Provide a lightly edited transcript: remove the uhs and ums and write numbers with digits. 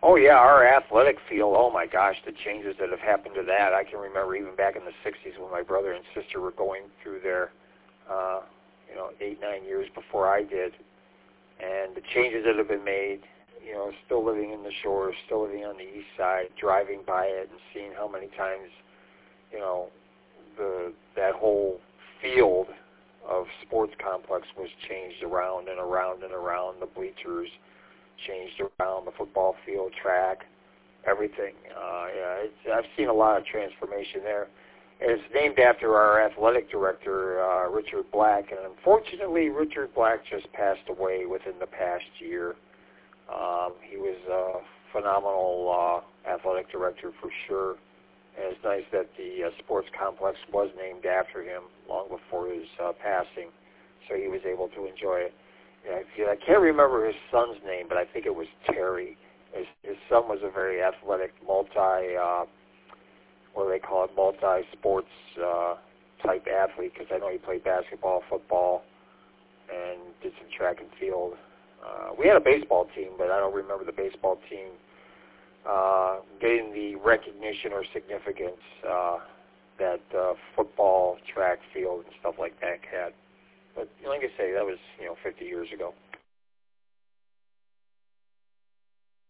Oh, yeah, our athletic field, oh, my gosh, the changes that have happened to that. I can remember even back in the 60s when my brother and sister were going through there, 8, 9 years before I did. And the changes that have been made, still living in the shore, still living on the east side, driving by it and seeing how many times, that whole field of sports complex was changed around and around and around, the bleachers changed around, the football field, track, everything. I've seen a lot of transformation there. And it's named after our athletic director, Richard Black, and unfortunately, Richard Black just passed away within the past year. He was a phenomenal athletic director for sure, and it's nice that the sports complex was named after him long before his passing, so he was able to enjoy it. I can't remember his son's name, but I think it was Terry. His son was a very athletic, multi-sports type athlete, because I know he played basketball, football, and did some track and field. We had a baseball team, but I don't remember the baseball team getting the recognition or significance that football, track, field, and stuff like that had. But like I say, that was 50 years ago.